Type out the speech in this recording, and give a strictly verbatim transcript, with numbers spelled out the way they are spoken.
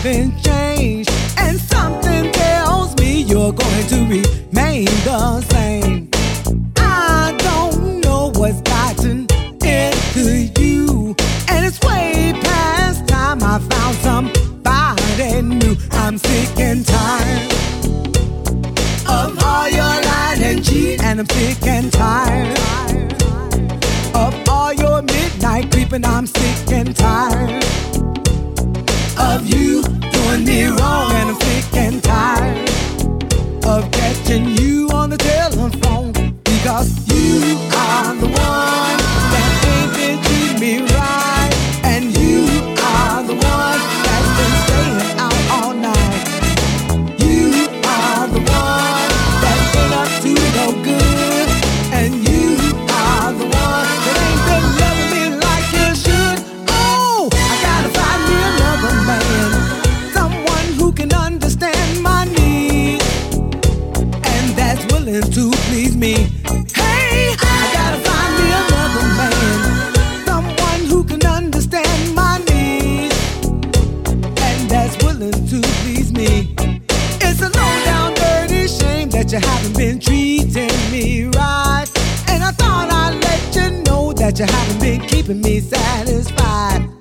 been changed, and something tells me you're going to remain the same. I don't know what's gotten into you, and it's way past time I found somebody new. I'm sick and tired of all your lying and cheating, and I'm sick and tired of all your midnight creeping. I'm sick and tired of you doing me wrong, and I'm sick and tired of catching you on the telephone, because you are the one that ain't been treating me right, and you are the one that's been staying out all night. You are the one that's been up to no good, and you are the one that ain't been loving me like you should. Oh, I gotta find me another man, someone who can understand my needs, and that's willing to please me. Hey, I gotta find me another man, someone who can understand my needs, and that's willing to please me. It's a low down dirty shame that you haven't been treating me right, and I thought I'd let you know that you haven't been keeping me satisfied.